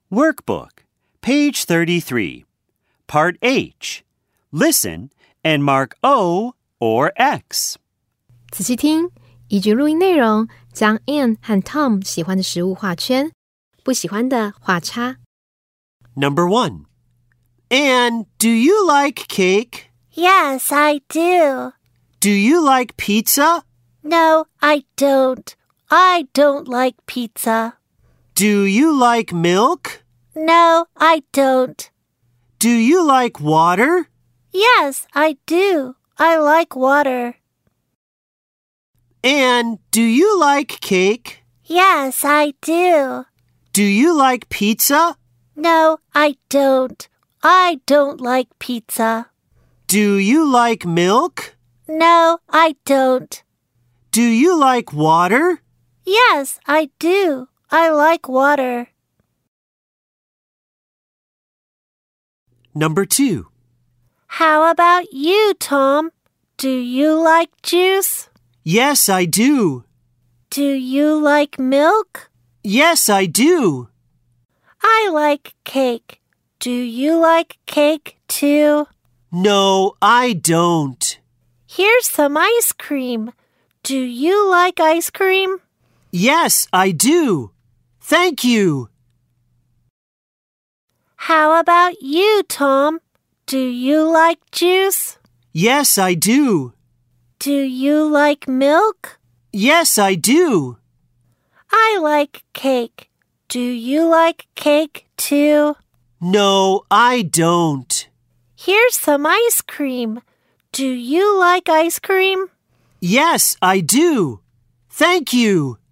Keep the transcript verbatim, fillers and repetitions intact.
Workbook, page thirty-three. Part H. Listen and mark O or X. 仔细听，依据录音内容，将 Anne 和 Tom 喜欢的食物画圈，不喜欢的画叉。 Number one. Anne, do you like cake? Yes, I do. Do you like pizza? No, I don't. I don't like pizza. Do you like milk? No, I don't. Do you like water? Yes, I do. I like water. Anne, do you like cake? Yes, I do. Do you like pizza? No, I don't. I don't like pizza. Do you like milk? No, I don't. Do you like water? Yes, I do. I like water. Number two. How about you, Tom? Do you like juice? Yes, I do. Do you like milk? Yes, I do. I like cake. Do you like cake too? No, I don't. Here's some ice cream. Do you like ice cream? Yes, I do. Thank you. How about you, Tom? Do you like juice? Yes, I do. Do you like milk? Yes, I do. I like cake. Do you like cake too? No, I don't. Here's some ice cream. Do you like ice cream? Yes, I do. Thank you.